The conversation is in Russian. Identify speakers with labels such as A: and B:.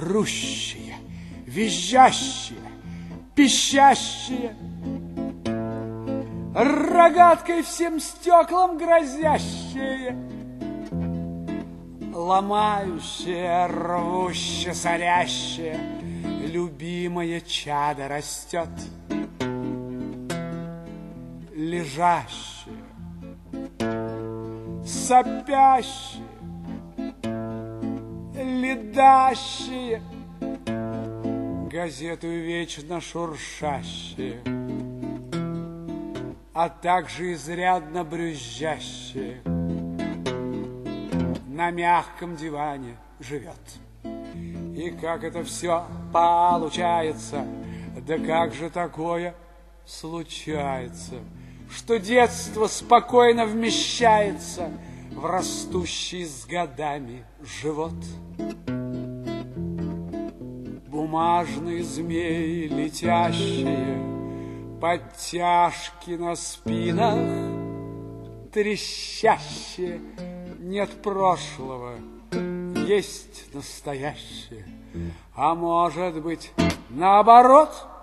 A: орущие, визжащие, пищащие, рогаткой всем стеклам грозящие, ломающее, рвуще, сорящее, любимое чадо растет, лежащее, сопящее, ледащее, газету вечно шуршащее, а также изрядно брюзжащее, на мягком диване живет. И как это все получается, да как же такое случается, что детство спокойно вмещается в растущий с годами живот. Бумажные змеи летящие, подтяжки на спинах, трещащие, нет прошлого, есть настоящее. А может быть, наоборот,